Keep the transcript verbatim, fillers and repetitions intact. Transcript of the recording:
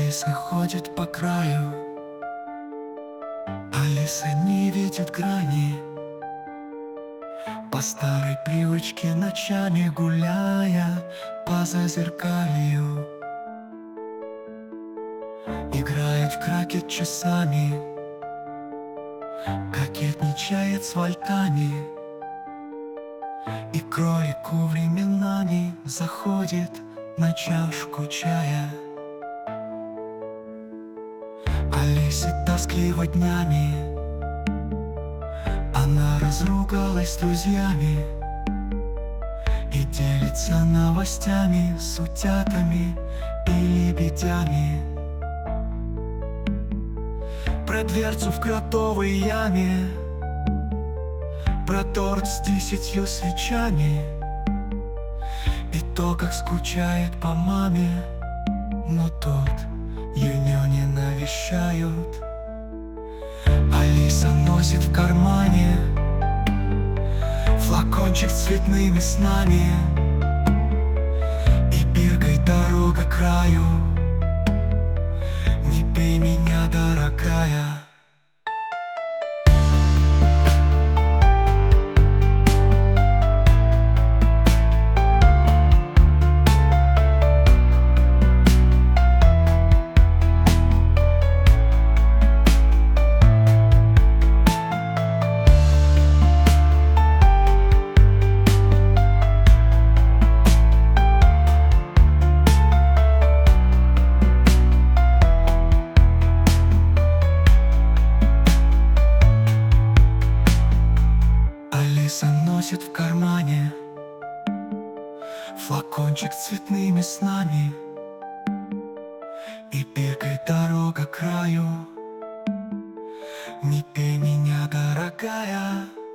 Алиса ходит по краю, Алиса не видит грани, по старой привычке ночами гуляя по зазеркалью. Играет в крокет часами, кокетничает с вольтами, и кролику временами заходит на чашку чая. Алисе тоскливо днями, она разругалась с друзьями и делится новостями с утятами и лебедями. Про дверцу в кротовой яме, про торт с десятью свечами, и то, как скучает по маме, но тот ее не навещают. Алиса носит в кармане флакончик с цветными снами, и бегает дорога к краю. Не пей меня, дорогая. Алиса носит в кармане флакончик с цветными снами, и бегает дорога к краю. Не пей меня, дорогая.